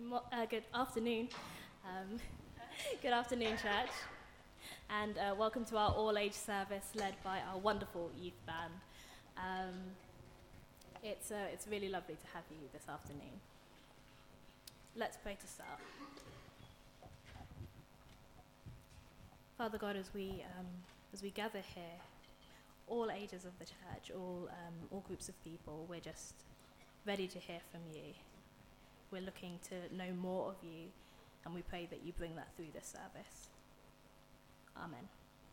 Good afternoon. Good afternoon, church. And welcome to our all-age service led by our wonderful youth band. It's really lovely to have you this afternoon. Let's pray to start. Father God, as we gather here, all ages of the church, all groups of people, we're just ready to hear from you. We're looking to know more of you, and we pray that you bring that through this service. Amen.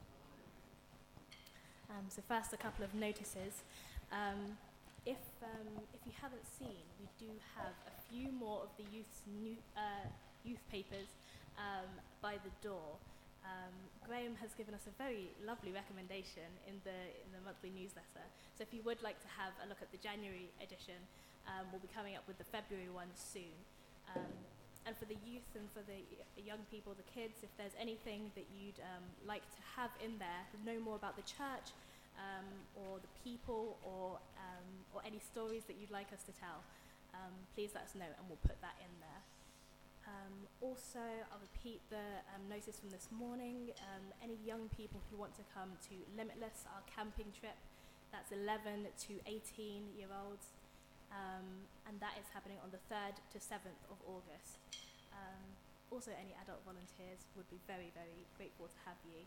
So first, a couple of notices. If you haven't seen, we do have a few more of the youth papers by the door. Graham has given us a very lovely recommendation in the monthly newsletter. So if you would like to have a look at the January edition, we'll be coming up with the February one soon. And for the youth and for the young people, the kids, if there's anything that you'd like to have in there, know more about the church or the people or any stories that you'd like us to tell, please let us know and we'll put that in there. Also, I'll repeat the notice from this morning. Any young people who want to come to Limitless, our camping trip, that's 11 to 18-year-olds, and that is happening on the 3rd to 7th of August. Also, any adult volunteers would be very, very grateful to have you.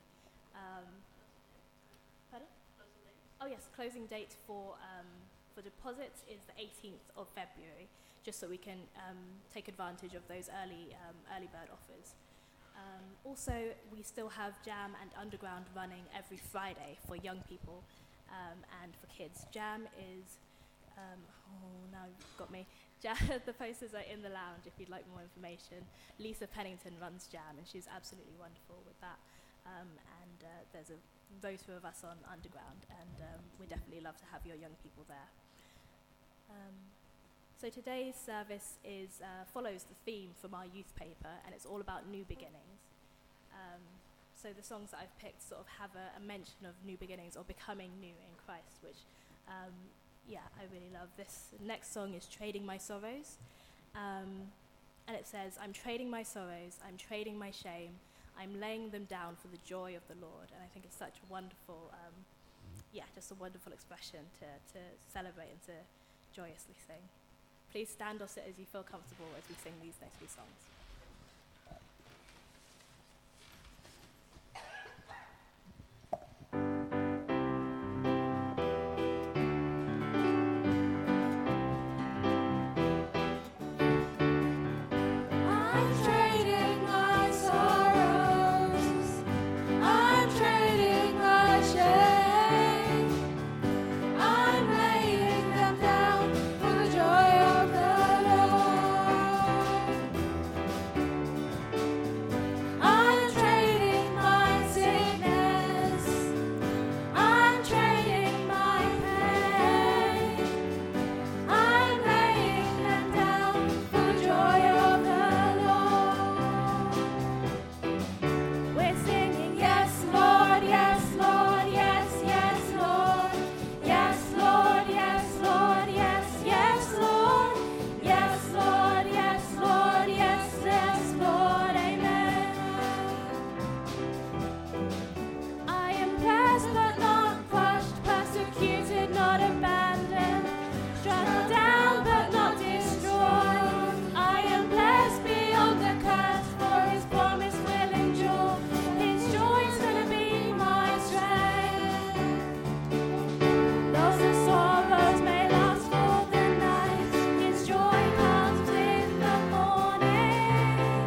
Pardon? Oh yes, closing date for deposits is the 18th of February, just so we can take advantage of those early bird offers. Also, we still have Jam and Underground running every Friday for young people and for kids. Jam is, now you've got me. The posters are in the lounge if you'd like more information. Lisa Pennington runs Jam and she's absolutely wonderful with that. And there's a rota of us on Underground, and we'd definitely love to have your young people there. So today's service follows the theme from our youth paper, and it's all about new beginnings. So the songs that I've picked sort of have a mention of new beginnings or becoming new in Christ, which, I really love. This next song is Trading My Sorrows, and it says, I'm trading my sorrows, I'm trading my shame, I'm laying them down for the joy of the Lord. And I think it's such a wonderful, just a wonderful expression to celebrate and to joyously sing. Please stand or sit as you feel comfortable as we sing these next few songs.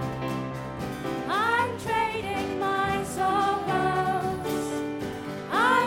I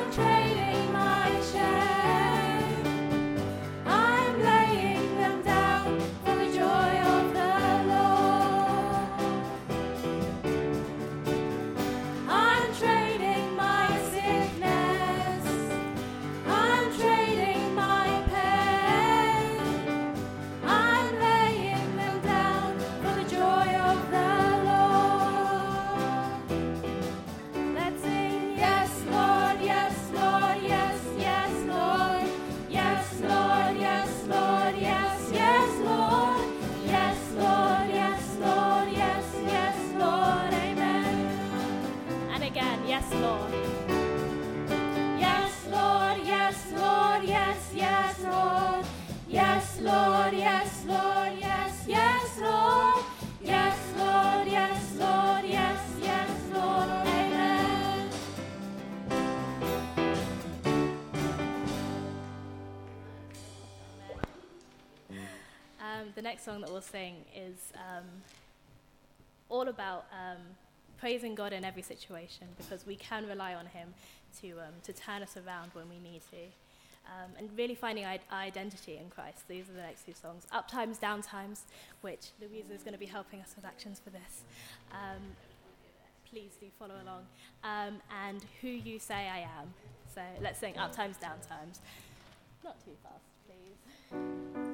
Lord, yes, Lord, yes, yes, Lord. Yes, Lord, yes, Lord, yes, yes, Lord. Amen. The next song that we'll sing is all about praising God in every situation, because we can rely on him to turn us around when we need to. And really finding our identity in Christ. These are the next two songs. Up times, down times, which Louisa is going to be helping us with actions for this. Please do follow along. And Who You Say I Am. So let's sing Up times, down times. Not too fast, please.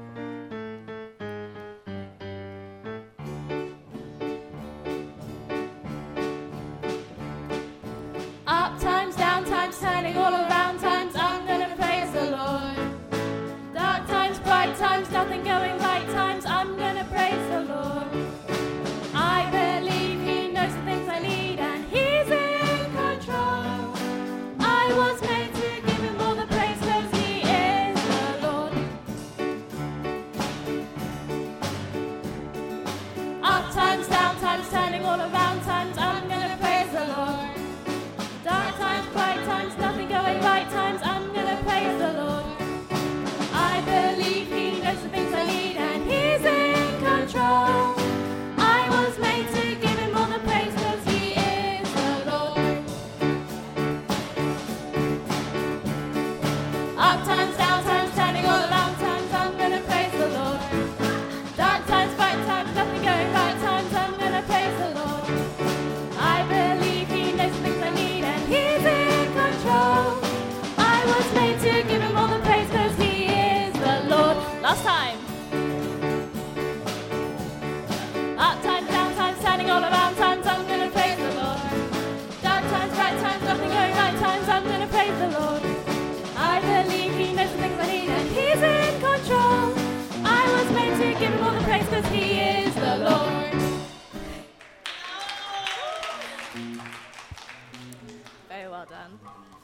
Up times, down times, turning all around times, I'm gonna praise the Lord. Dark times, bright times, nothing going right times, I'm gonna praise the Lord. I believe he knows the things I need and he's in control. I was made to give him all the praise cause he is the Lord. Up times, down times, turning all around times, I'm gonna praise the Lord. Dark times, bright times, nothing going right times, I'm gonna praise the Lord. I believe he knows the things I need and he's in control. I was made to give him all the praise cause he is the Lord. Up times, down times, turning all around times, I'm gonna praise the Lord. Dark times, bright times, nothing going right times, I'm gonna praise the Lord. I believe he knows the things I need and he's in control. I was made to give him all the praise cause he is the Lord. Last time. Up times, down times, turning all around times, I'm gonna praise the Lord. Dark times, bright times, nothing going right times, I'm gonna praise the Lord. I believe he knows the things I need and he's in control. I was made to give him all the praise cause he is the Lord. Very well done.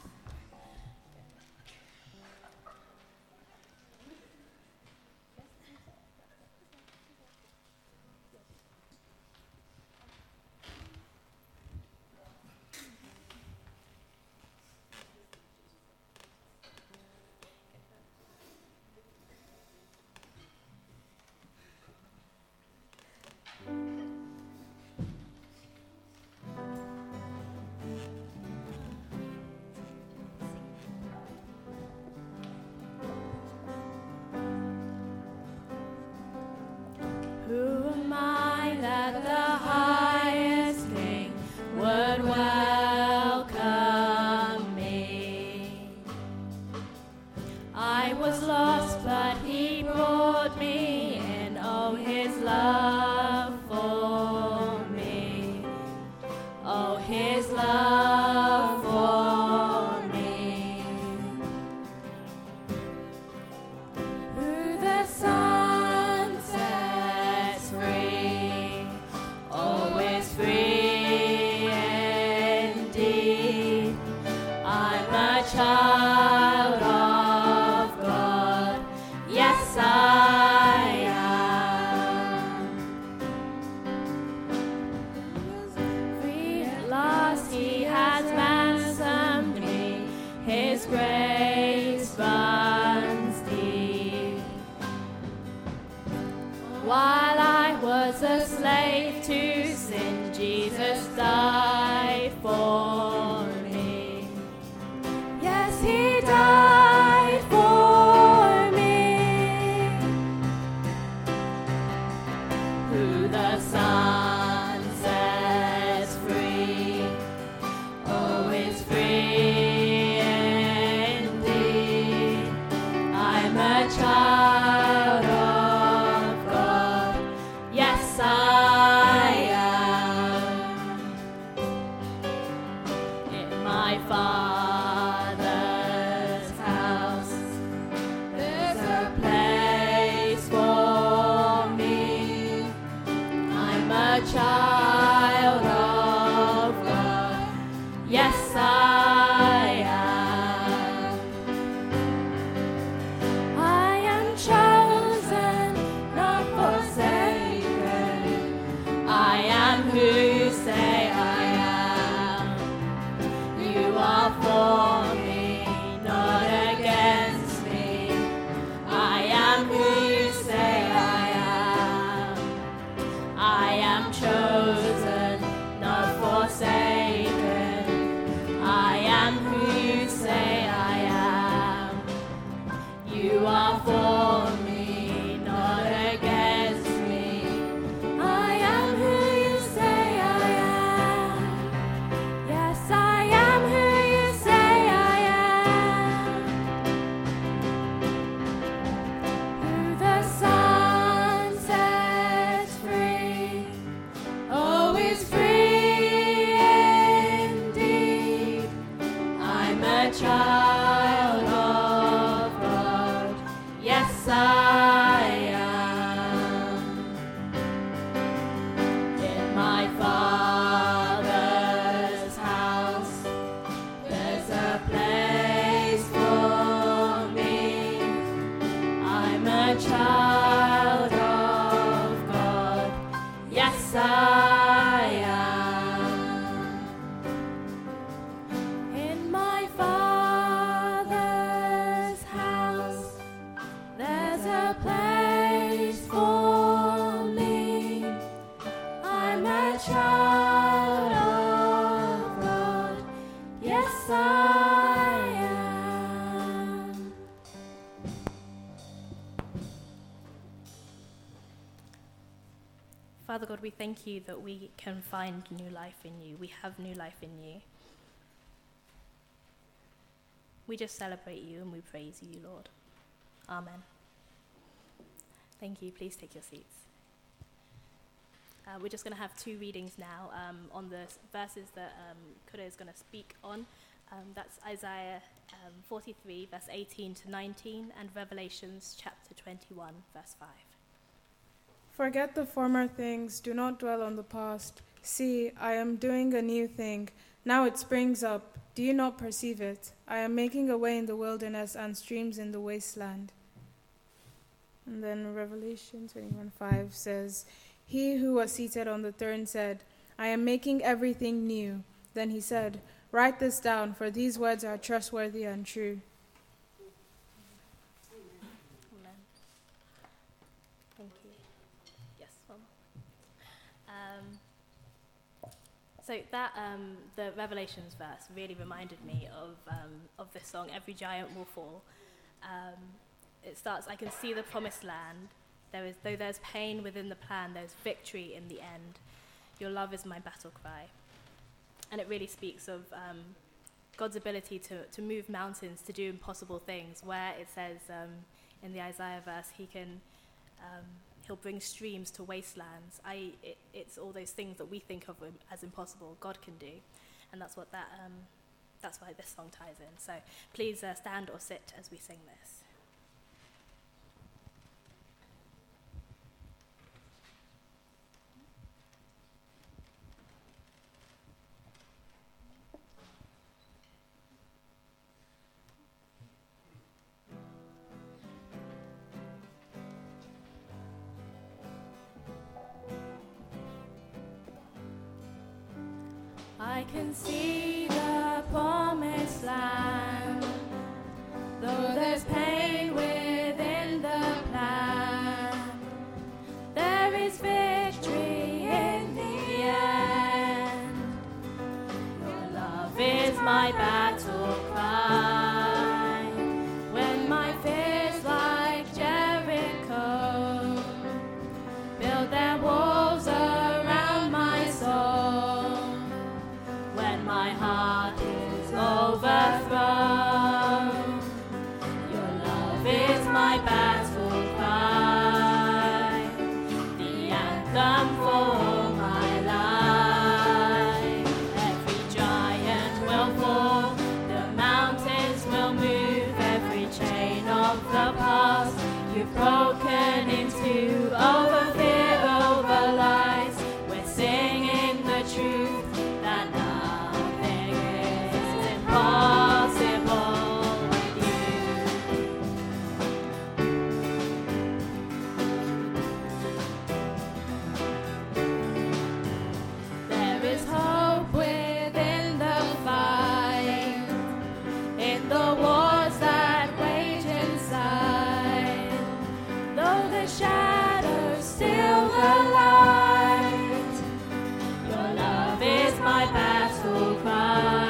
Who am I that the highest King would welcome me? I was lost, but he brought me in. Oh, his love for me. Oh, his love for me. Who the Son sets free, always free indeed. I'm a child of God, yes I am. Free at last he has ransomed me, his grace runs deep. While I was a slave to sin, Jesus died for me. Yes, he died for me. Who the Son sets free, oh, is free indeed. I'm a child of God, yes I am. In my Father's house, there's a place for me. I'm a child of God, yes I am. I am chosen. a child of God. Yes, I am. In my Father's house, there's a place for me. I'm a child of God. Yes, I am. In my Father's house, there's a place for me. I'm a child of God. Yes, I am. Father God, we thank you that we can find new life in you. We have new life in you. We just celebrate you and we praise you, Lord. Amen. Thank you. Please take your seats. We're just going to have two readings now on the verses that Kure is going to speak on. That's Isaiah 43, verse 18 to 19, and Revelations chapter 21, verse 5. Forget the former things, do not dwell on the past. See, I am doing a new thing. Now it springs up. Do you not perceive it? I am making a way in the wilderness and streams in the wasteland. And then Revelation 21:5 says, He who was seated on the throne said, I am making everything new. Then he said, Write this down, for these words are trustworthy and true. Amen. Thank you. Yes, one more. So that the Revelations verse really reminded me of this song, Every Giant Will Fall. It starts, I can see the promised land. Though there's pain within the plan, there's victory in the end. Your love is my battle cry. And it really speaks of God's ability to move mountains, to do impossible things, where it says in the Isaiah verse, he'll bring streams to wastelands. It's all those things that we think of as impossible, God can do. And that's what that's why this song ties in. So please stand or sit as we sing this. I can see the promised land, though there's pain within the plan. There is victory in the end. Your love is my battle cry. When my fears like Jericho build their walls around my soul, my heart is overthrown. Your love is my battle cry, the anthem for my life. Every giant will fall, the mountains will move, every chain of the past you've broken into. Over fear, over lies, we're singing the truth that possible with you. There is hope within the fight, in the wars that rage inside. Though the shadows still the light, your love is my battle cry.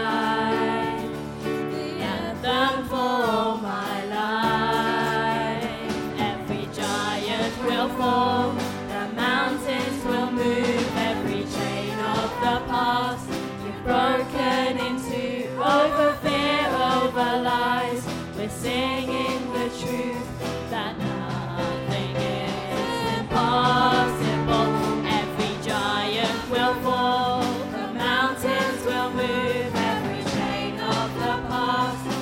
For my life, every giant will fall, the mountains will move, every chain of the past you've broken into. Over fear, over lies, we're singing the truth that nothing is impossible. Every giant will fall, the mountains will move, every chain of the past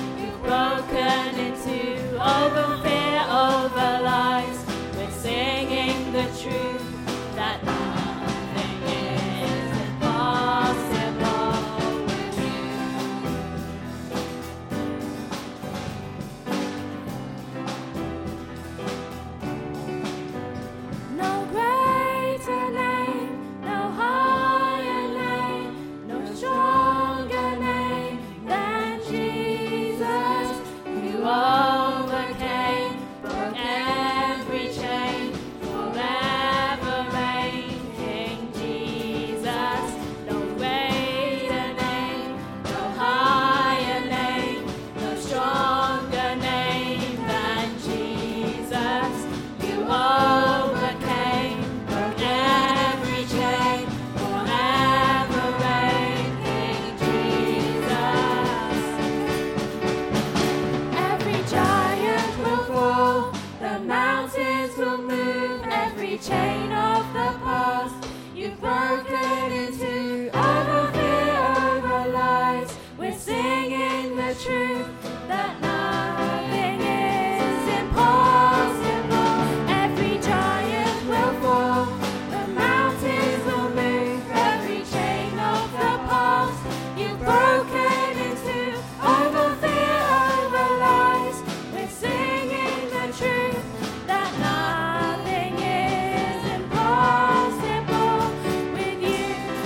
the truth that nothing is impossible. Every giant will fall, the mountains will move, every chain of the past you've broken into. Over fear, over lies, we're singing the truth that nothing is impossible with you.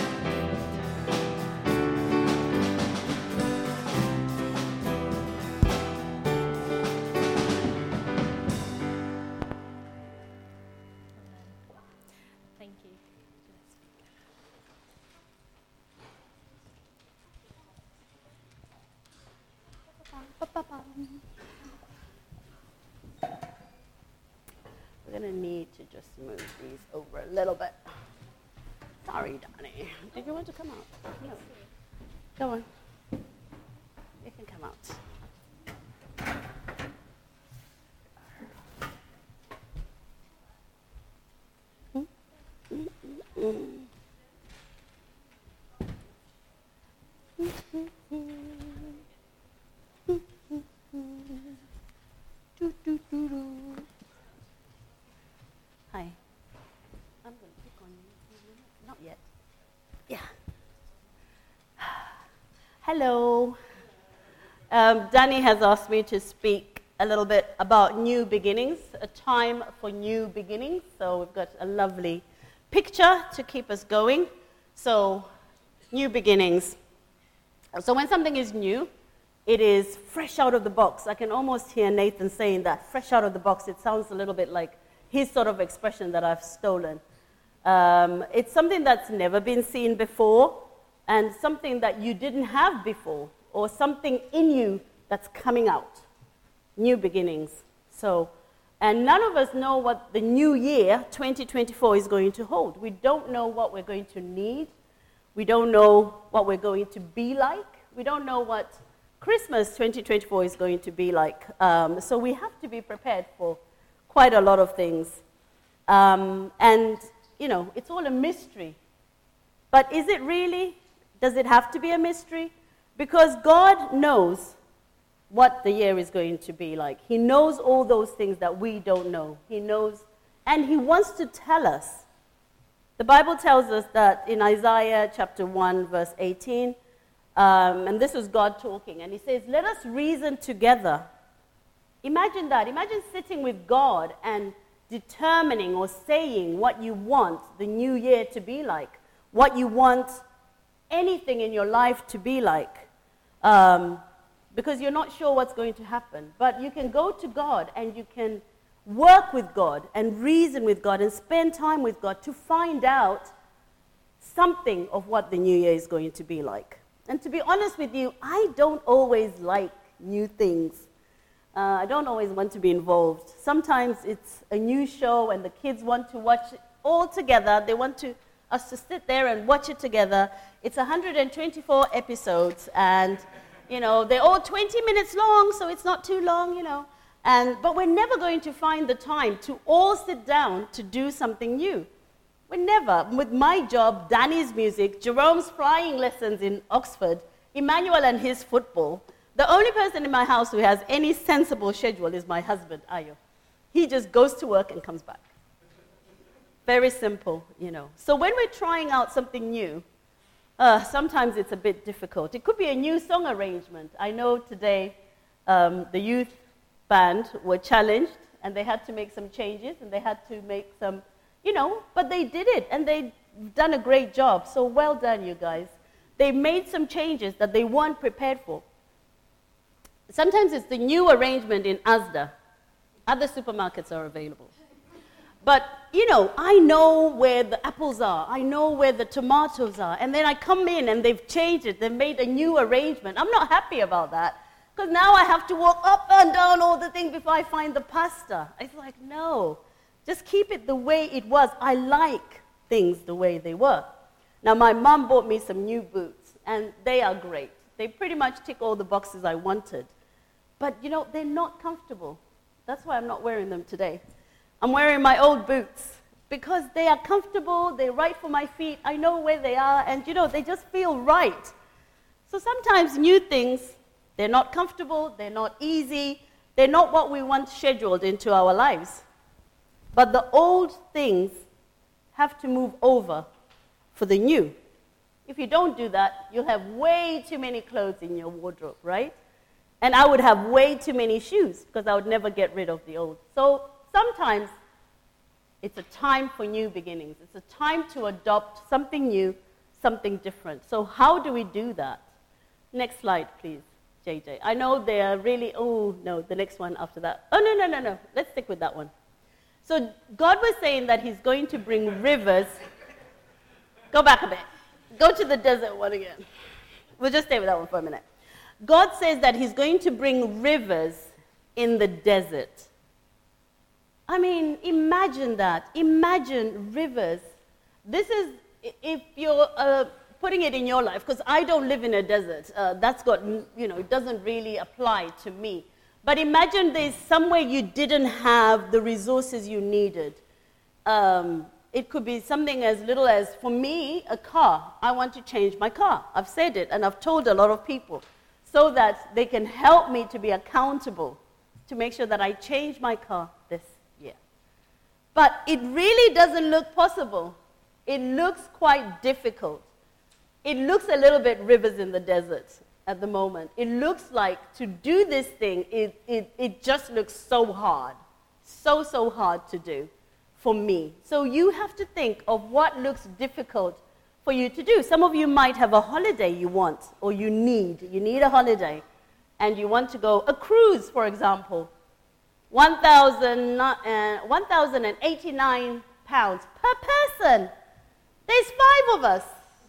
Thank you. We're going to need to just move these over a little bit. Sorry, Donnie. Did you want to come out? No. Go on. You can come out. Hi. I'm going to pick on you. Not yet. Yeah. Hello. Danny has asked me to speak a little bit about new beginnings, a time for new beginnings. So we've got a lovely picture to keep us going. So, new beginnings. So when something is new, it is fresh out of the box. I can almost hear Nathan saying that, fresh out of the box. It sounds a little bit like his sort of expression that I've stolen. It's something that's never been seen before, and something that you didn't have before, or something in you that's coming out. New beginnings. So, and none of us know what the new year, 2024, is going to hold. We don't know what we're going to need. We don't know what we're going to be like. We don't know what Christmas 2024 is going to be like. So we have to be prepared for quite a lot of things. And, you know, it's all a mystery. But is it really? Does it have to be a mystery? Because God knows what the year is going to be like. He knows all those things that we don't know. He knows, and He wants to tell us. The Bible tells us that in Isaiah chapter 1, verse 18, and this is God talking, and He says, let us reason together. Imagine that. Imagine sitting with God and determining or saying what you want the new year to be like, what you want anything in your life to be like, because you're not sure what's going to happen. But you can go to God and you can work with God and reason with God and spend time with God to find out something of what the new year is going to be like. And to be honest with you, I don't always like new things. I don't always want to be involved. Sometimes it's a new show and the kids want to watch it all together. They want us to sit there and watch it together. It's 124 episodes, and, you know, they're all 20 minutes long, so it's not too long, you know. But we're never going to find the time to all sit down to do something new. We're never. With my job, Danny's music, Jerome's flying lessons in Oxford, Emmanuel and his football, the only person in my house who has any sensible schedule is my husband, Ayo. He just goes to work and comes back. Very simple, you know. So when we're trying out something new, sometimes it's a bit difficult. It could be a new song arrangement. I know today the youth band were challenged, and they had to make some changes, and they had to make some, you know, but they did it, and they've done a great job. So well done, you guys. They made some changes that they weren't prepared for. Sometimes it's the new arrangement in Asda. Other supermarkets are available. But, you know, I know where the apples are. I know where the tomatoes are. And then I come in and they've changed it. They've made a new arrangement. I'm not happy about that. Because now I have to walk up and down all the things before I find the pasta. It's like, no. Just keep it the way it was. I like things the way they were. Now, my mom bought me some new boots. And they are great. They pretty much tick all the boxes I wanted. But, you know, they're not comfortable. That's why I'm not wearing them today. I'm wearing my old boots because they are comfortable, they're right for my feet, I know where they are, and, you know, they just feel right. So sometimes new things They're not comfortable, they're not easy, they're not what we want scheduled into our lives. But the old things have to move over for the new. If you don't do that, you'll have way too many clothes in your wardrobe, right? And I would have way too many shoes because I would never get rid of the old. So sometimes it's a time for new beginnings. It's a time to adopt something new, something different. So how do we do that? Next slide, please, JJ. I know they are really, oh, no, the next one after that. Oh, no. Let's stick with that one. So God was saying that he's going to bring rivers. Go back a bit. Go to the desert one again. We'll just stay with that one for a minute. God says that he's going to bring rivers in the desert. I mean, imagine that. Imagine rivers. This is, if you're putting it in your life, because I don't live in a desert. That's got, it doesn't really apply to me. But imagine there's somewhere you didn't have the resources you needed. It could be something as little as, for me, a car. I want to change my car. I've said it, and I've told a lot of people, so that they can help me to be accountable, to make sure that I change my car this year. But it really doesn't look possible. It looks quite difficult. It looks a little bit rivers in the desert at the moment. It looks like to do this thing, it just looks so hard. So hard to do for me. So you have to think of what looks difficult for you to do. Some of you might have a holiday you want or you need. You need a holiday and you want to go a cruise, for example. 1,089 pounds per person. There's 5 of us.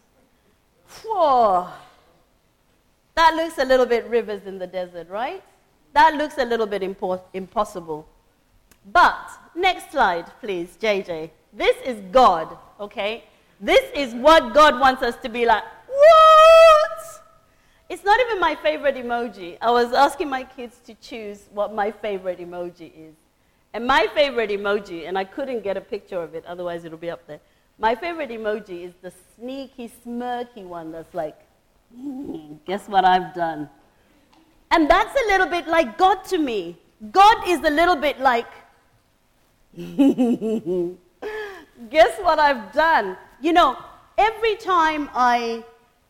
Whoa. That looks a little bit rivers in the desert, right? That looks a little bit impossible. But, next slide, please, JJ. This is God, okay? This is what God wants us to be like. What? It's not even my favorite emoji. I was asking my kids to choose what my favorite emoji is. And my favorite emoji, and I couldn't get a picture of it, otherwise it'll be up there. My favorite emoji is the sneaky, smirky one that's like, guess what I've done? And that's a little bit like God to me. God is a little bit like, guess what I've done? Every time I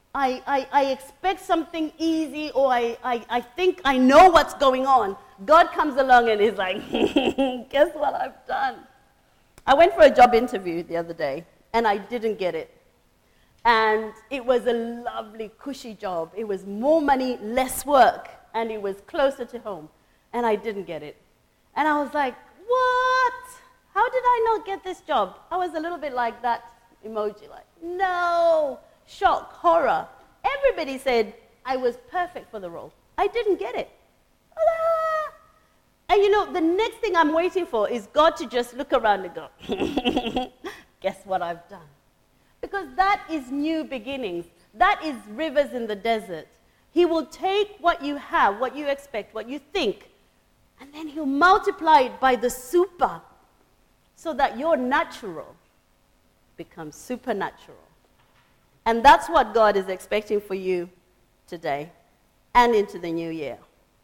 expect something easy or I think I know what's going on, God comes along and is like, guess what I've done? I went for a job interview the other day, and I didn't get it. And it was a lovely, cushy job. It was more money, less work, and it was closer to home. And I didn't get it. And I was like, what? How did I not get this job? I was a little bit like that emoji, like, no, shock, horror. Everybody said I was perfect for the role. I didn't get it. Ah! And the next thing I'm waiting for is God to just look around and go, guess what I've done? Because that is new beginnings. That is rivers in the desert. He will take what you have, what you expect, what you think, and then he'll multiply it by the super so that your natural becomes supernatural. And that's what God is expecting for you today and into the new year.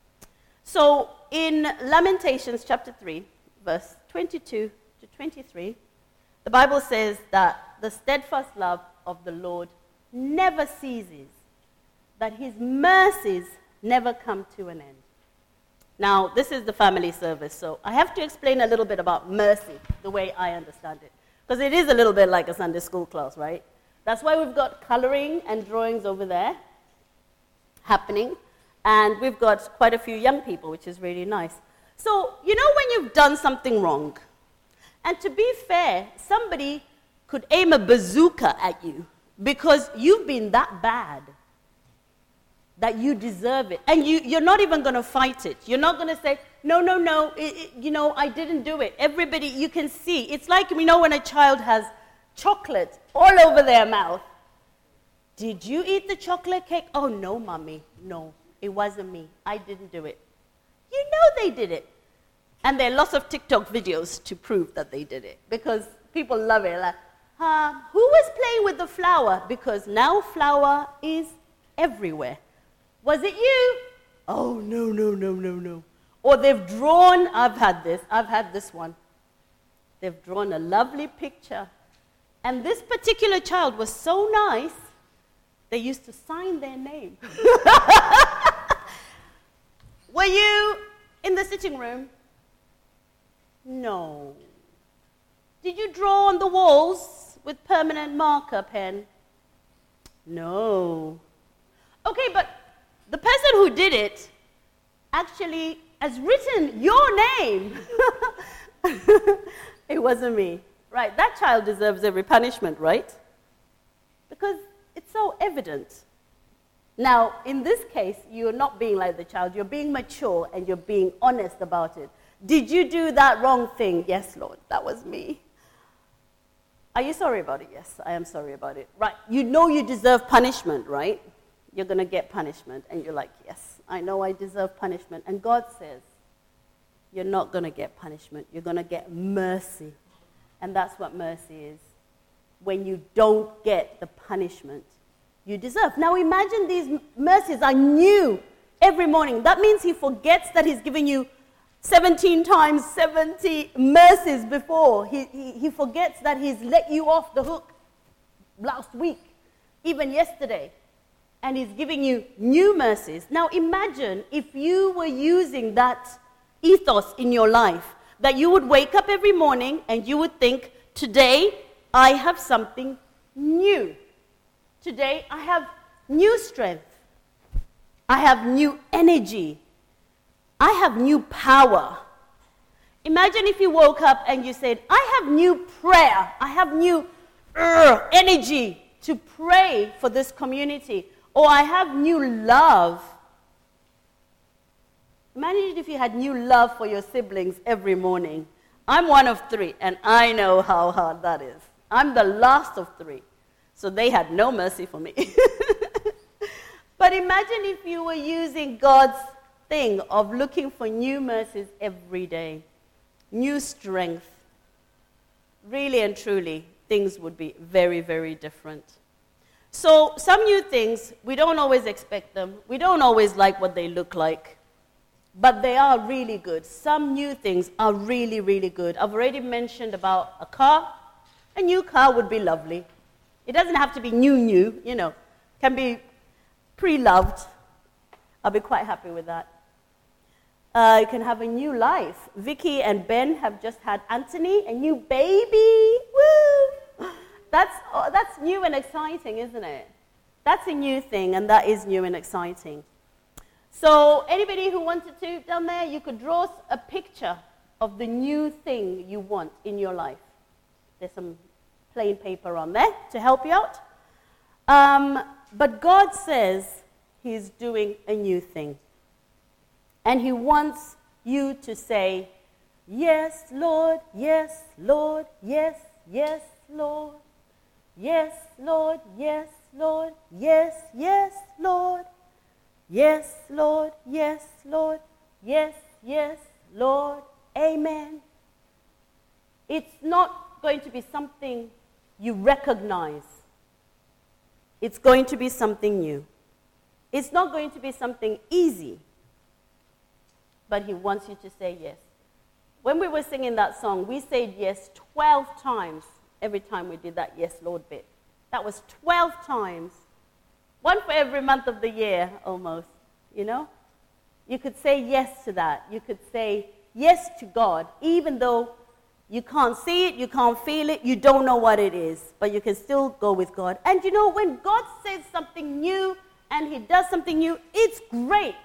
So in Lamentations chapter 3, verse 22 to 23, the Bible says that the steadfast love of the Lord never ceases, that his mercies never come to an end. Now, this is the family service, so I have to explain a little bit about mercy, the way I understand it. Because it is a little bit like a Sunday school class, right? That's why we've got coloring and drawings over there happening. And we've got quite a few young people, which is really nice. So, when you've done something wrong, and to be fair, somebody could aim a bazooka at you because you've been that bad that you deserve it. And you're not even going to fight it. You're not going to say, no, I didn't do it. Everybody, you can see. It's like, when a child has chocolate all over their mouth. Did you eat the chocolate cake? Oh, no, Mommy. No, it wasn't me. I didn't do it. You know they did it. And there are lots of TikTok videos to prove that they did it because people love it. Like, who was playing with the flour? Because now flour is everywhere. Was it you? oh, no, no, no, no, no. Or they've drawn, I've had this one. They've drawn a lovely picture. And this particular child was so nice, they used to sign their name. Were you in the sitting room? No. Did you draw on the walls with permanent marker pen? No. Okay, but the person who did it actually has written your name. It wasn't me. Right, that child deserves every punishment, right? Because it's so evident. Now, in this case, you're not being like the child. You're being mature and you're being honest about it. Did you do that wrong thing? Yes, Lord, that was me. Are you sorry about it? Yes, I am sorry about it. Right, you know you deserve punishment, right? You're going to get punishment. And you're like, yes, I know I deserve punishment. And God says, you're not going to get punishment. You're going to get mercy. And that's what mercy is. When you don't get the punishment you deserve. Now imagine these mercies are new every morning. That means he forgets that he's given you 17 times 70 mercies before. He forgets that he's let you off the hook last week, even yesterday. And he's giving you new mercies. Now imagine if you were using that ethos in your life, that you would wake up every morning and you would think, today I have something new. Today I have new strength. I have new energy. I have new power. Imagine if you woke up and you said, I have new prayer. I have new energy to pray for this community. Or I have new love. Imagine if you had new love for your siblings every morning. I'm one of 3, and I know how hard that is. I'm the last of 3, so they had no mercy for me. But imagine if you were using God's thing of looking for new mercies every day, new strength. Really and truly, things would be very, very different. So some new things, we don't always expect them. We don't always like what they look like. But they are really good. Some new things are really, really good. I've already mentioned about a car. A new car would be lovely. It doesn't have to be new, you know. Can be pre-loved. I'll be quite happy with that. You can have a new life. Vicky and Ben have just had Anthony, a new baby. Woo! That's new and exciting, isn't it? That's a new thing, and that is new and exciting. So anybody who wanted to, down there, you could draw a picture of the new thing you want in your life. There's some plain paper on there to help you out. But God says he's doing a new thing. And he wants you to say, yes, Lord, yes, Lord, yes, yes, Lord. Yes, Lord, yes, Lord, yes, yes, Lord. Yes, Lord, yes, Lord, yes, yes, Lord, amen. It's not going to be something you recognize. It's going to be something new. It's not going to be something easy, but he wants you to say yes. When we were singing that song, we said yes 12 times every time we did that yes, Lord bit. That was 12 times. One for every month of the year, almost, you know? You could say yes to that. You could say yes to God, even though you can't see it, you can't feel it, you don't know what it is, but you can still go with God. And you know, when God says something new and he does something new, it's great.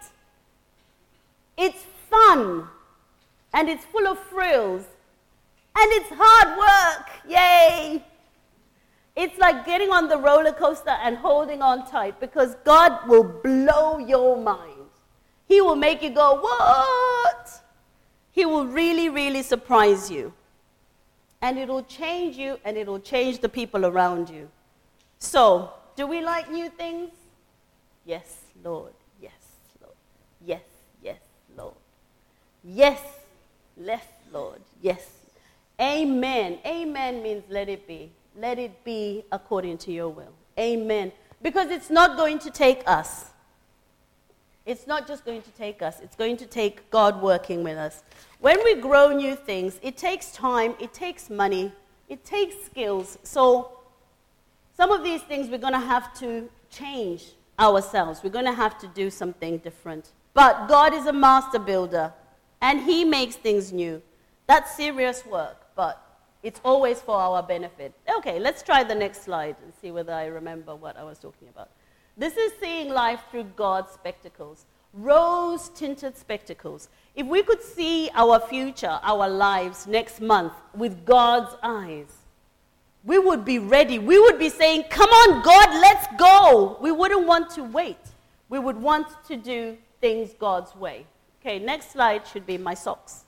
It's fun. And it's full of frills. And it's hard work. Yay! It's like getting on the roller coaster and holding on tight, because God will blow your mind. He will make you go, what? He will really, really surprise you. And it will change you, and it will change the people around you. So, do we like new things? Yes, Lord. Yes, Lord. Yes, yes, Lord. Yes, yes, Lord. Yes. Amen. Amen means let it be. Let it be according to your will. Amen. Because it's not going to take us. It's not just going to take us. It's going to take God working with us. When we grow new things, it takes time, it takes money, it takes skills. So some of these things we're going to have to change ourselves. We're going to have to do something different. But God is a master builder, and he makes things new. That's serious work, but it's always for our benefit. Okay, let's try the next slide and see whether I remember what I was talking about. This is seeing life through God's spectacles, rose-tinted spectacles. If we could see our future, our lives next month with God's eyes, we would be ready. We would be saying, come on, God, let's go. We wouldn't want to wait. We would want to do things God's way. Okay, next slide should be my socks.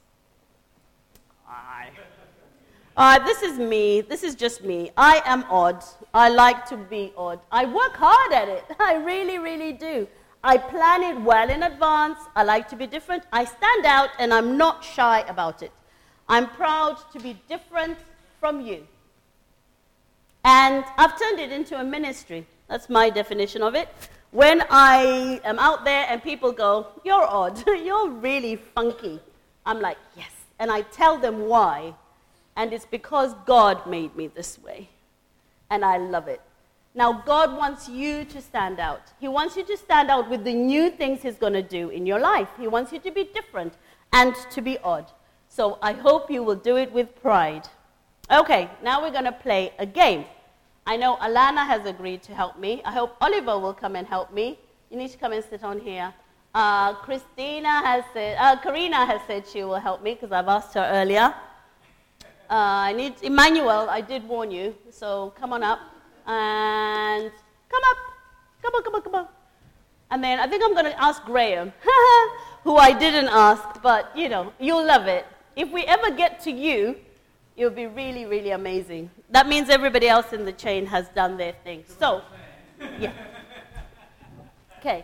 This is me. This is just me. I am odd. I like to be odd. I work hard at it. I really, really do. I plan it well in advance. I like to be different. I stand out, and I'm not shy about it. I'm proud to be different from you. And I've turned it into a ministry. That's my definition of it. When I am out there and people go, you're odd, you're really funky, I'm like, yes. And I tell them why. And it's because God made me this way. And I love it. Now, God wants you to stand out. He wants you to stand out with the new things he's going to do in your life. He wants you to be different and to be odd. So I hope you will do it with pride. Okay, now we're going to play a game. I know Alana has agreed to help me. I hope Oliver will come and help me. You need to come and sit on here. Karina has said she will help me because I've asked her earlier. I need Emmanuel. I did warn you, so come on up and come on. And then I think I'm going to ask Graham, who I didn't ask, but you know, you'll love it. If we ever get to you, it'll be really, really amazing. That means everybody else in the chain has done their thing. So, yeah. Okay.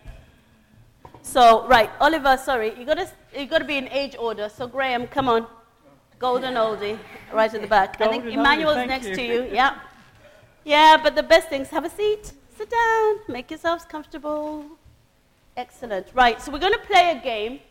So, right, Oliver, sorry, you got to be in age order. So, Graham, come on. Golden oldie, right at the back. I think Emmanuel's next to you. Yeah. Yeah, but the best things, have a seat, sit down, make yourselves comfortable. Excellent. Right, so we're going to play a game.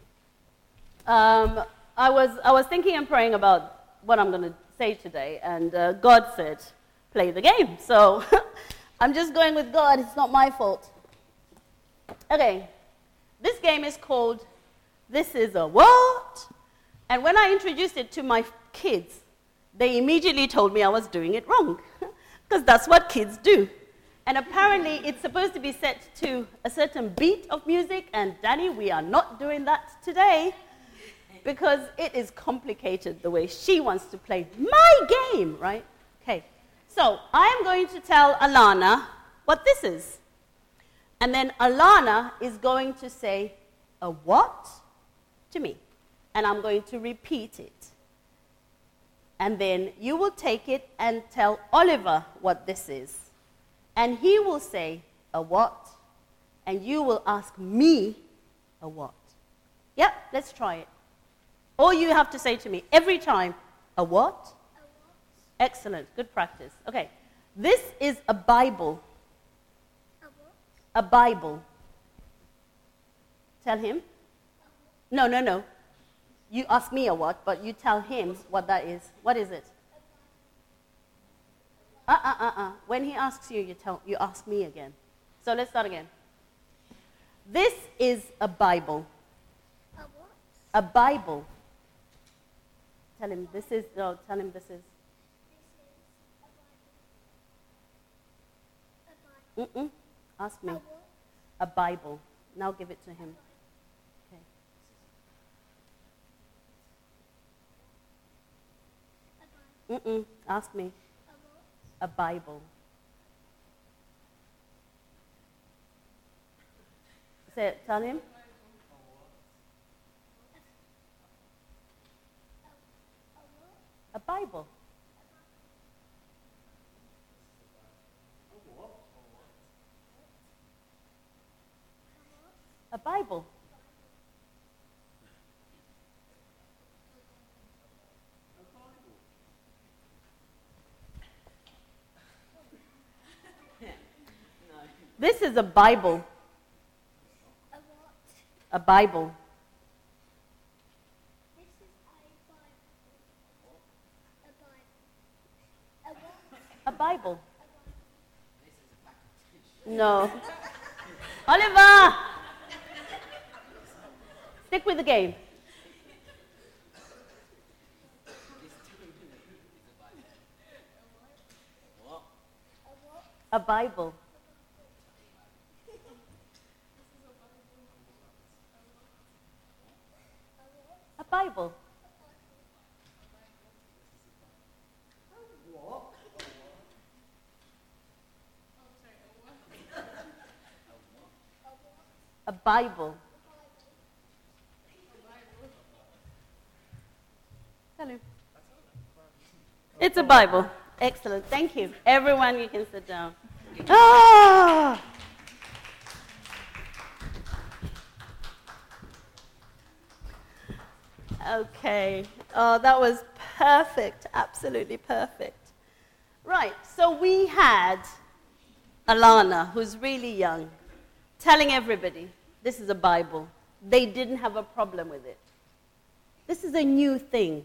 I was thinking and praying about what I'm going to say today, and God said, play the game. So I'm just going with God. It's not my fault. Okay, this game is called This Is a What? And when I introduced it to my kids, they immediately told me I was doing it wrong, because that's what kids do. And apparently it's supposed to be set to a certain beat of music, and Danny, we are not doing that today, because it is complicated the way she wants to play my game, right? Okay, so I am going to tell Alana what this is. And then Alana is going to say a what to me. And I'm going to repeat it. And then you will take it and tell Oliver what this is. And he will say a what, and you will ask me a what. Yep, let's try it. All you have to say to me every time, a what? A what. Excellent, good practice. Okay, this is a Bible. A what? A Bible. Tell him. No. You ask me a what, but you tell him what that is. What is it? When he asks you, you ask me again. So let's start again. This is a Bible. A what? A Bible. Tell him this is. No, tell him this is. This is a Bible. Ask me. A Bible. Now give it to him. Ask me. A Bible. Say it, tell him. A Bible. A Bible. This is a Bible. A a Bible? This is A Bible. No. Oliver! Stick with the game. A Bible. A Bible. A Bible. Hello. It's a Bible. Excellent. Thank you. Everyone, you can sit down. Ah! Okay. Oh, that was perfect. Absolutely perfect. Right. So we had Alana, who's really young, telling everybody, this is a Bible. They didn't have a problem with it. This is a new thing.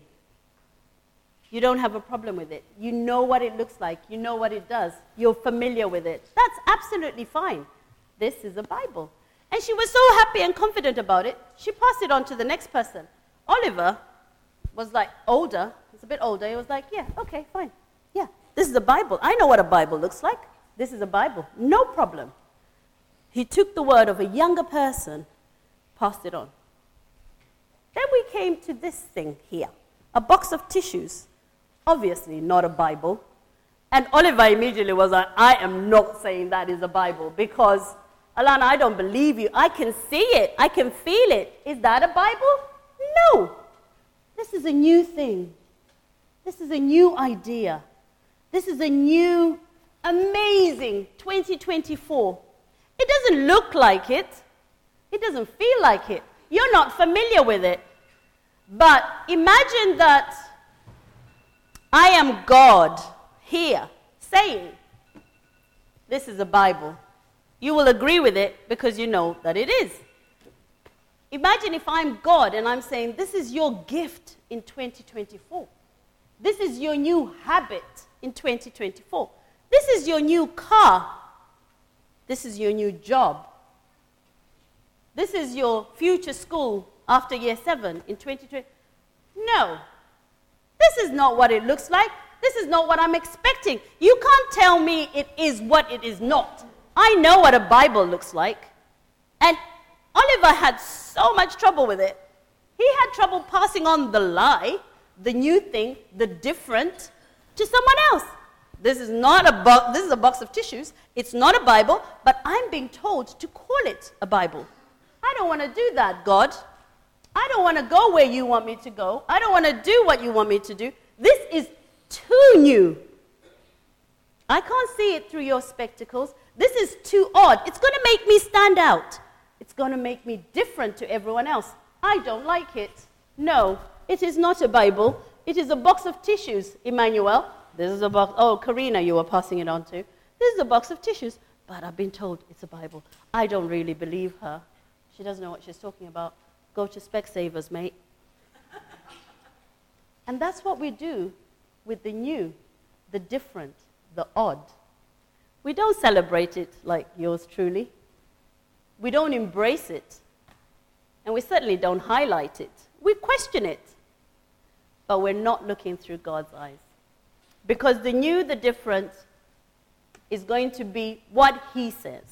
You don't have a problem with it. You know what it looks like. You know what it does. You're familiar with it. That's absolutely fine. This is a Bible. And she was so happy and confident about it, she passed it on to the next person. Oliver was like older. He's a bit older. He was like, yeah, okay, fine. Yeah, this is a Bible. I know what a Bible looks like. This is a Bible. No problem. He took the word of a younger person, passed it on. Then we came to this thing here, a box of tissues. Obviously not a Bible. And Oliver immediately was like, I am not saying that is a Bible because, Alana, I don't believe you. I can see it. I can feel it. Is that a Bible? No. This is a new thing. This is a new idea. This is a new, amazing 2024. It doesn't look like it. It doesn't feel like it. You're not familiar with it. But imagine that I am God here saying, this is a Bible. You will agree with it because you know that it is. Imagine if I'm God and I'm saying, this is your gift in 2024. This is your new habit in 2024. This is your new car. This is your new job. This is your future school after year 7 in 2020. No. This is not what it looks like. This is not what I'm expecting. You can't tell me it is what it is not. I know what a Bible looks like. And Oliver had so much trouble with it. He had trouble passing on the lie, the new thing, the different, to someone else. This is not this is a box of tissues. It's not a Bible, but I'm being told to call it a Bible. I don't want to do that, God. I don't want to go where you want me to go. I don't want to do what you want me to do. This is too new. I can't see it through your spectacles. This is too odd. It's going to make me stand out. It's going to make me different to everyone else. I don't like it. No, it is not a Bible. It is a box of tissues, Emmanuel. This is a box. Oh, Karina, you were passing it on to. This is a box of tissues. But I've been told it's a Bible. I don't really believe her. She doesn't know what she's talking about. Go to Specsavers, mate. And that's what we do with the new, the different, the odd. We don't celebrate it like yours truly. We don't embrace it. And we certainly don't highlight it. We question it. But we're not looking through God's eyes. Because the new, the different, is going to be what He says.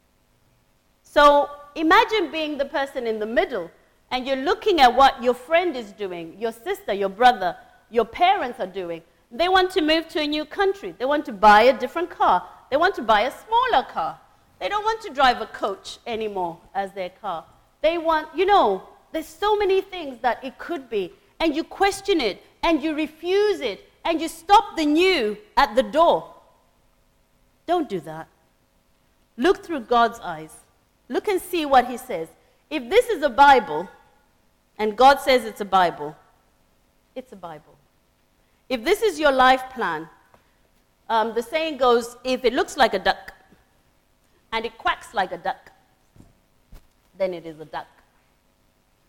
So imagine being the person in the middle, and you're looking at what your friend is doing, your sister, your brother, your parents are doing. They want to move to a new country. They want to buy a different car. They want to buy a smaller car. They don't want to drive a coach anymore as their car. They want, there's so many things that it could be. And you question it, and you refuse it, and you stop the new at the door. Don't do that. Look through God's eyes. Look and see what He says. If this is a Bible, and God says it's a Bible, it's a Bible. If this is your life plan, the saying goes, if it looks like a duck, and it quacks like a duck, then it is a duck.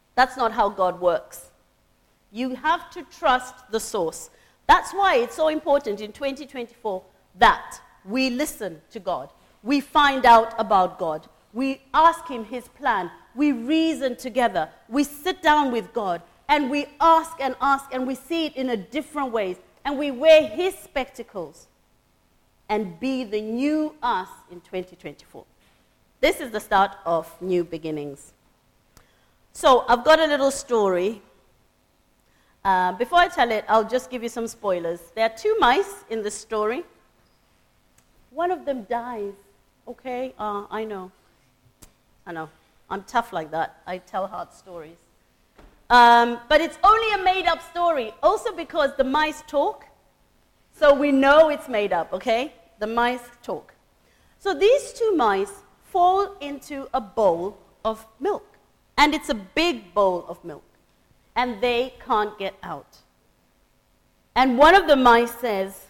That's not how God works. You have to trust the source. That's why it's so important in 2024 that we listen to God. We find out about God. We ask him his plan. We reason together. We sit down with God. And we ask, and we see it in a different ways. And we wear his spectacles and be the new us in 2024. This is the start of new beginnings. So I've got a little story. Before I tell it, I'll just give you some spoilers. There are 2 mice in the story. One of them dies. Okay, I know. I'm tough like that. I tell hard stories. But it's only a made-up story, also because the mice talk. So we know it's made up, okay? The mice talk. So these 2 mice fall into a bowl of milk. And it's a big bowl of milk. And they can't get out. And one of the mice says,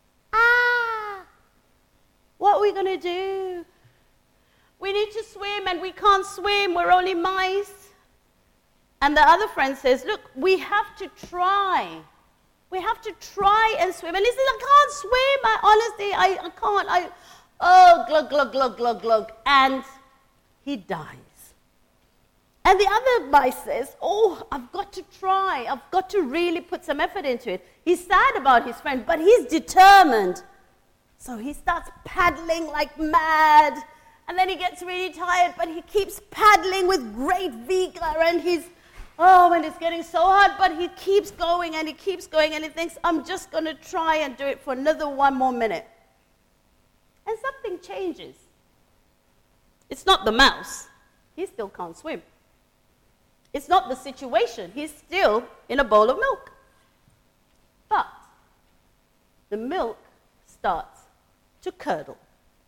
what are we going to do? We need to swim, and we can't swim. We're only mice. And the other friend says, look, we have to try. We have to try and swim. And he says, I can't swim. I can't. Glug, glug, glug, glug, glug. And he dies. And the other mice says, I've got to try. I've got to really put some effort into it. He's sad about his friend, but he's determined. So he starts paddling like mad. And then he gets really tired, but he keeps paddling with great vigor. And and it's getting so hard, but he keeps going and he keeps going. And he thinks, I'm just going to try and do it for another 1 more minute. And something changes. It's not the mouse. He still can't swim. It's not the situation. He's still in a bowl of milk. But the milk starts to curdle.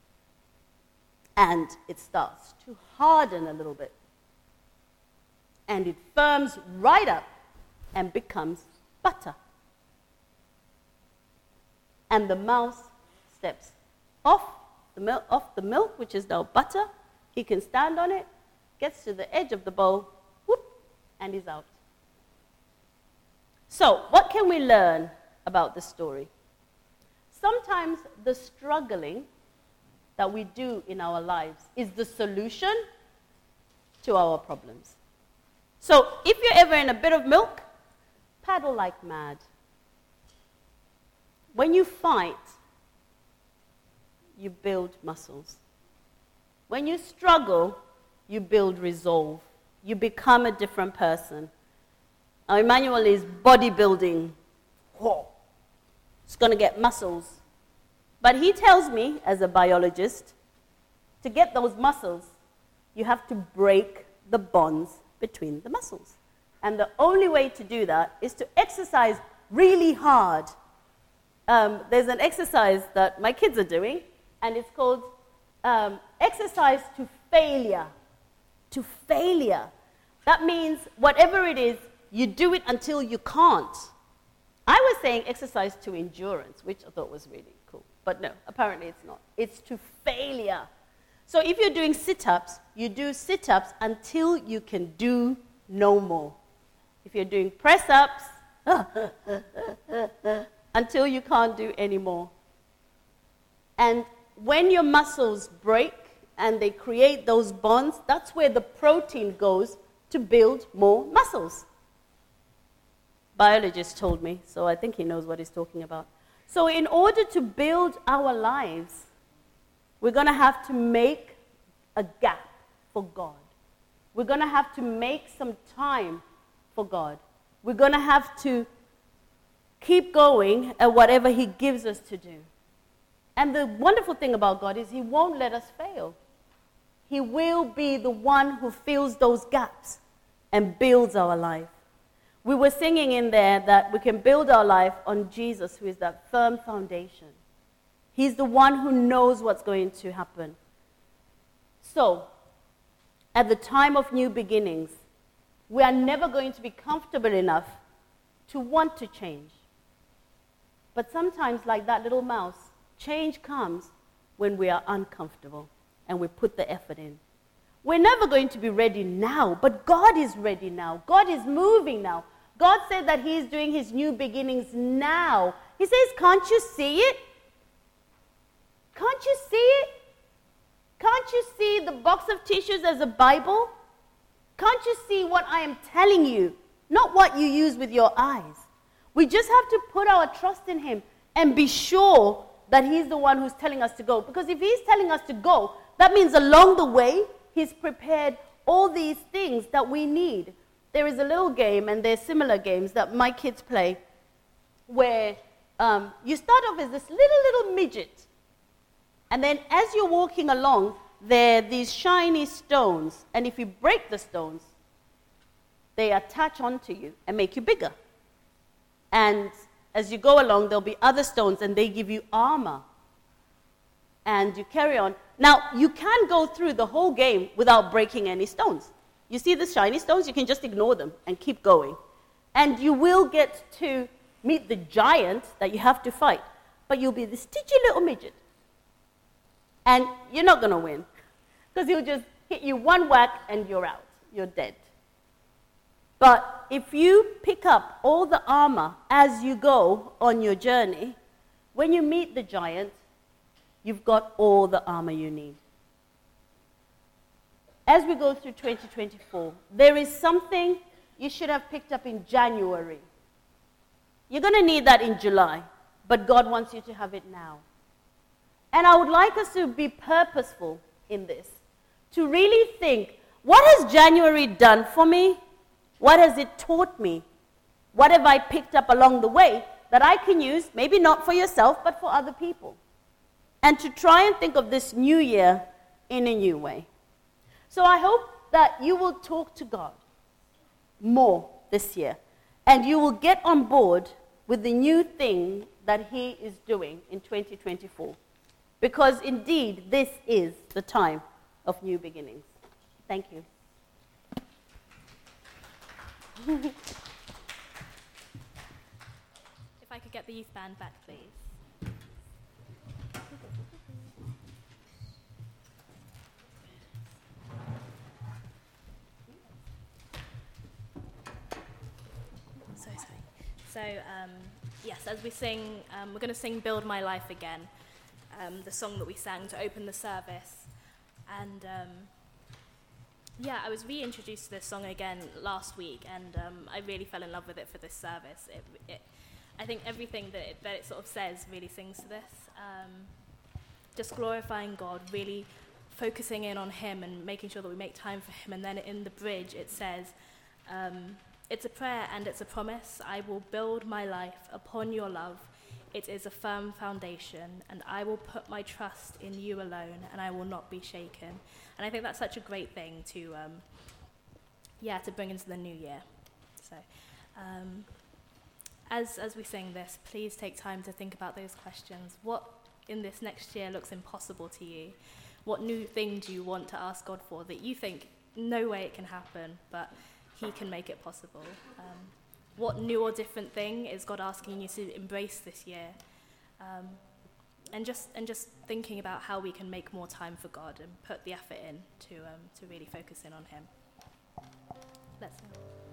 And it starts to harden a little bit. And it firms right up and becomes butter. And the mouse steps off the milk, which is now butter. He can stand on it, gets to the edge of the bowl, whoop, and he's out. So, what can we learn about this story? Sometimes the struggling that we do in our lives is the solution to our problems. So, if you're ever in a bit of milk, paddle like mad. When you fight, you build muscles. When you struggle, you build resolve. You become a different person. Now, Emmanuel is bodybuilding. It's going to get muscles. But he tells me, as a biologist, to get those muscles, you have to break the bonds between the muscles. And the only way to do that is to exercise really hard. There's an exercise that my kids are doing, and it's called exercise to failure. To failure. That means whatever it is, you do it until you can't. I was saying exercise to endurance, which I thought was really cool. But no, apparently it's not. It's to failure. So if you're doing sit-ups, you do sit-ups until you can do no more. If you're doing press-ups, until you can't do any more. And when your muscles break and they create those bonds, that's where the protein goes to build more muscles. Biologist told me, so I think he knows what he's talking about. So in order to build our lives, we're going to have to make a gap for God. We're going to have to make some time for God. We're going to have to keep going at whatever he gives us to do. And the wonderful thing about God is he won't let us fail. He will be the one who fills those gaps and builds our life. We were singing in there that we can build our life on Jesus, who is that firm foundation. He's the one who knows what's going to happen. So, at the time of new beginnings, we are never going to be comfortable enough to want to change. But sometimes, like that little mouse, change comes when we are uncomfortable and we put the effort in. We're never going to be ready now, but God is ready now. God is moving now. God said that He is doing His new beginnings now. He says, can't you see it? Can't you see it? Can't you see the box of tissues as a Bible? Can't you see what I am telling you? Not what you use with your eyes. We just have to put our trust in Him and be sure that He's the one who's telling us to go. Because if He's telling us to go, that means along the way, He's prepared all these things that we need. There is a little game, and there's similar games that my kids play, where you start off as this little midget. And then as you're walking along, there are these shiny stones. And if you break the stones, they attach onto you and make you bigger. And as you go along, there'll be other stones, and they give you armor. And you carry on. Now, you can't go through the whole game without breaking any stones. You see the shiny stones? You can just ignore them and keep going. And you will get to meet the giant that you have to fight. But you'll be this titchy little midget. And you're not going to win. Because he'll just hit you one whack and you're out. You're dead. But if you pick up all the armor as you go on your journey, when you meet the giant, you've got all the armor you need. As we go through 2024, there is something you should have picked up in January. You're going to need that in July, but God wants you to have it now. And I would like us to be purposeful in this, to really think, what has January done for me? What has it taught me? What have I picked up along the way that I can use, maybe not for yourself, but for other people? And to try and think of this new year in a new way. So I hope that you will talk to God more this year, and you will get on board with the new thing that He is doing in 2024. Because indeed, this is the time of new beginnings. Thank you. If I could get the youth band back, please. So, yes, as we sing, we're going to sing Build My Life Again, the song that we sang to open the service. And, I was reintroduced to this song again last week, and I really fell in love with it for this service. I think everything that it sort of says really sings to this. Just glorifying God, really focusing in on Him and making sure that we make time for Him. And then in the bridge it says, it's a prayer and it's a promise. I will build my life upon your love. It is a firm foundation, and I will put my trust in you alone, and I will not be shaken. And I think that's such a great thing to bring into the new year. So, as we sing this, please take time to think about those questions. What in this next year looks impossible to you? What new thing do you want to ask God for that you think no way it can happen, but He can make it possible? What new or different thing is God asking you to embrace this year? And just thinking about how we can make more time for God and put the effort in to really focus in on Him. Let's sing.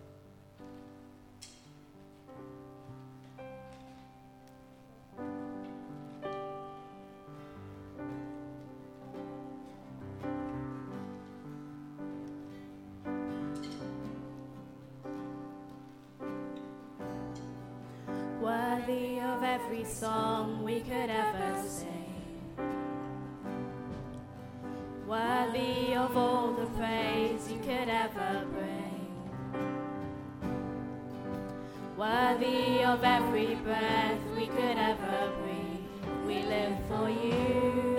Worthy of every song we could ever sing, worthy of all the praise you could ever bring, worthy of every breath we could ever breathe. We live for you.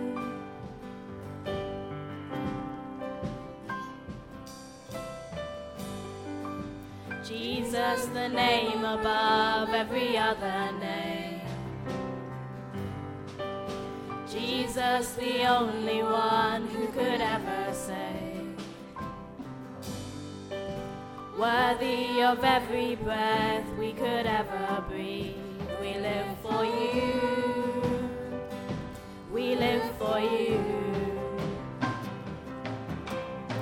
Jesus, the name above every other name. Jesus, the only one who could ever save. Worthy of every breath we could ever breathe. We live for you. We live for you.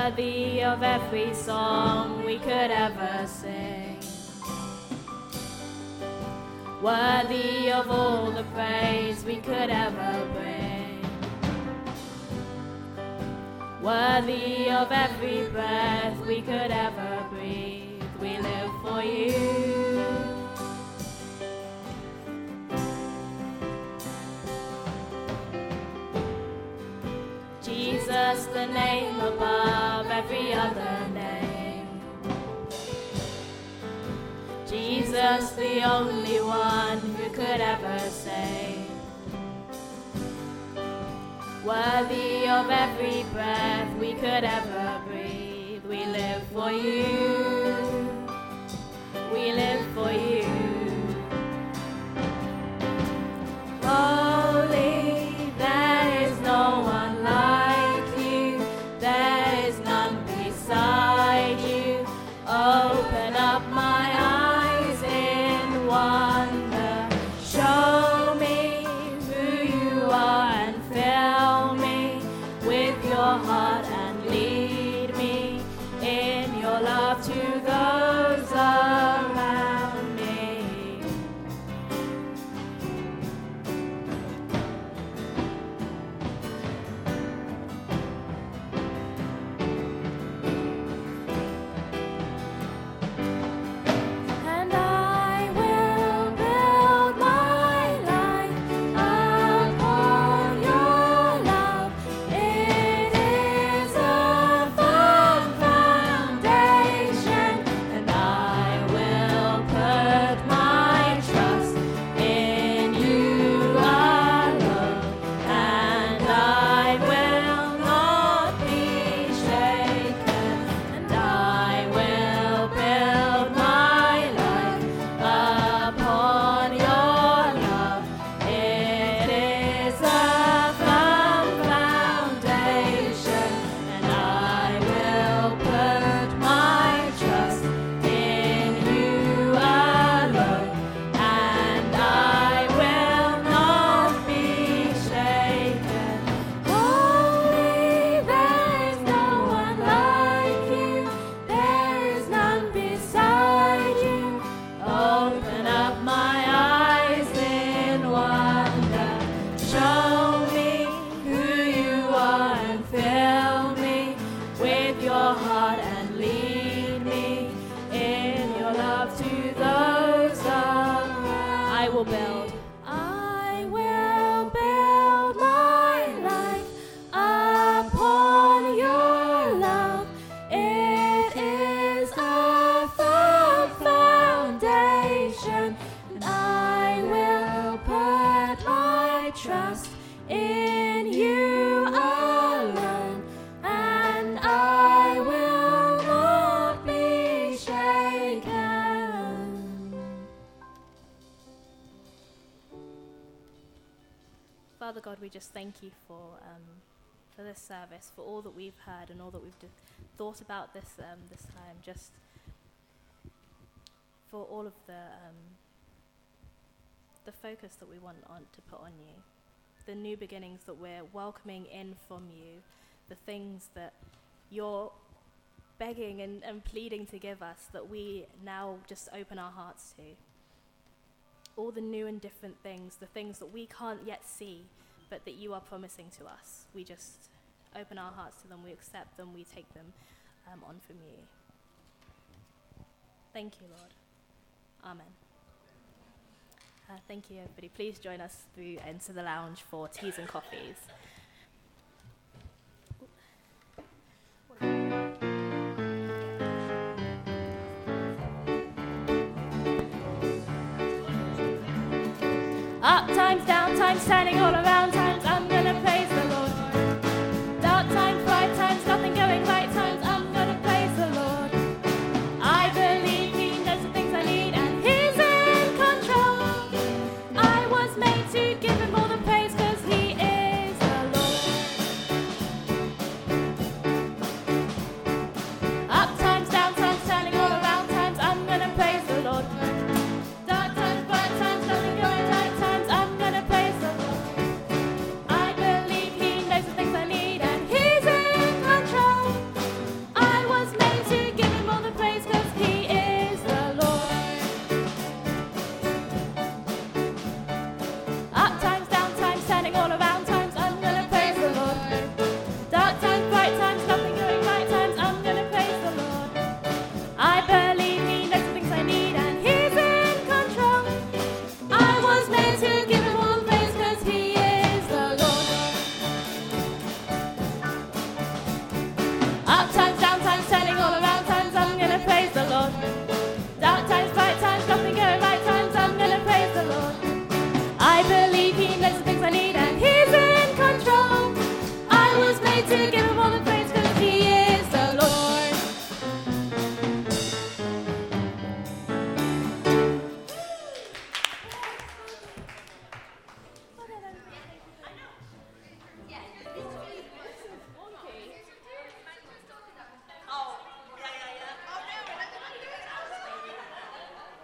worthy of every song we could ever sing, worthy of all the praise we could ever bring, worthy of every breath we could ever breathe. We live for you. Jesus, the name above every other name. Jesus, the only one who could ever save. Worthy of every breath we could ever breathe. We live for you. We live for you. Holy, there is no one like you. There is none beside you. Open up my eyes in wonder. Show me who you are and fill me with your heart and lead me in your love to those around me. And I will build my life upon your love. It is a firm foundation, and I will put my trust in you alone, and I will not be shaken, and I will build my life upon your love. It is a firm foundation, and I will put my trust in you alone, and I will not be shaken. Holy, there is no one like you. There is none beside you. Open up my eyes in wonder. Show me who you are and fill me with your heart and lead me in your love to those around. I will build. I will build my life upon your love. It is a firm foundation, and I will put my trust in you alone, and I will not be shaken. Father God, we just thank you for this service, for all that we've heard and all that we've thought about this this time, just for all of the focus that we want to put on you, the new beginnings that we're welcoming in from you, the things that you're begging and pleading to give us, that we now just open our hearts to. All the new and different things, the things that we can't yet see, but that you are promising to us. We just open our hearts to them, we accept them, we take them on from you. Thank you, Lord. Amen. Thank you, everybody. Please join us through into the lounge for teas and coffees. Up times, down times, turning all around.